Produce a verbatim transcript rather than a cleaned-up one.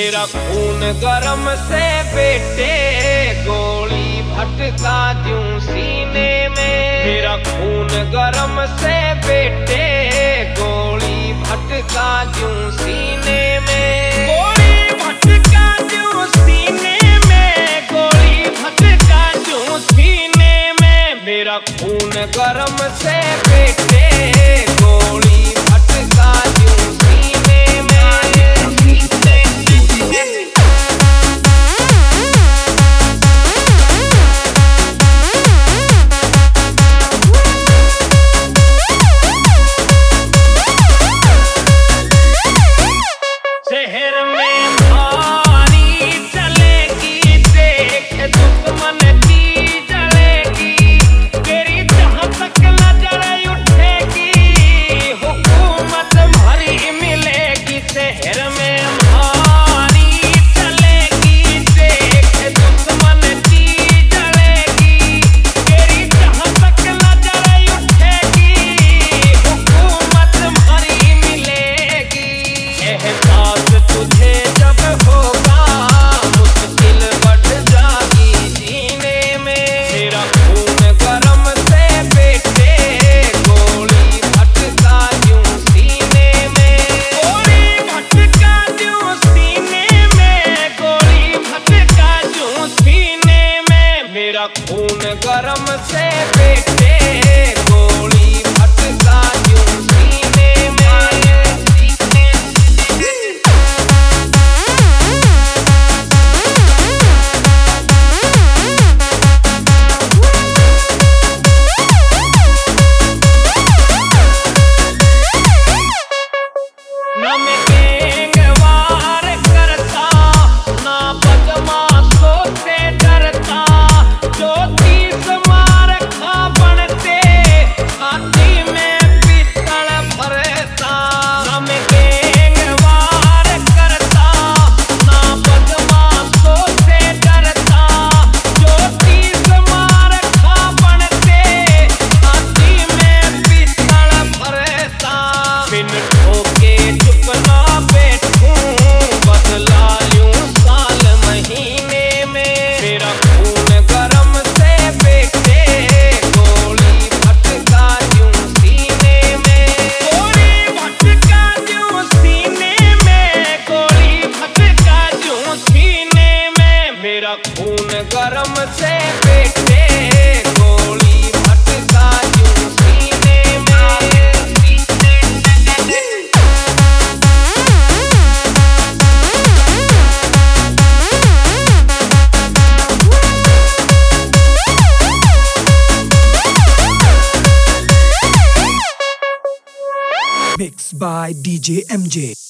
मेरा खून गरम से बेटे गोली भटका दूं सीने में। मेरा खून गरम से बेटे गोली भटका दूं सीने में। गोली भटका दूं सीने में, गोली भटका दूं सीने में। मेरा खून गरम से बेटे गोली भटका दूं सीने में। शहर में भारी चलेगी, देख दुश्मन की जलेगी। तेरी जहाँ तक नजर उठेगी, हुकूमत भरी मिलेगी। शहर में भारी चलेगी, देख दुश्मन की जलेगी। तेरी जहाँ तक नजर उठेगी, हुकूमत भरी मिलेगी। एहसास तुझे जब होगा, मुश्किल बढ़ जाएगी जीने में। मेरा खून गरम से बेटे गोली भटका दूं सीने में। गोली भटका दूं सीने में, गोली भटका दूं सीने में। मेरा खून गरम से बेटे गोली भटका दूं सीने में। ना मैं गैंगवार करता, ना बदमाशों से डरता। जो तीस मार खा बनते, छाती में पिस्टल भरता। ना मैं गैंगवार करता, ना बदमाशों से डरता। जो तीस मार खा बनते, छाती में पिस्टल भरता। बिन ठोके चुप ना बैठूं, बदला लूं साल महीने में। मेरा खून गरम से बेटे गोली भटका दूं सीने में। गोली भटका दूं सीने में, गोली भटका दूं सीने में। मेरा खून गरम से बेटे गोली भटका दूं सीने में। Mixed by D J M J.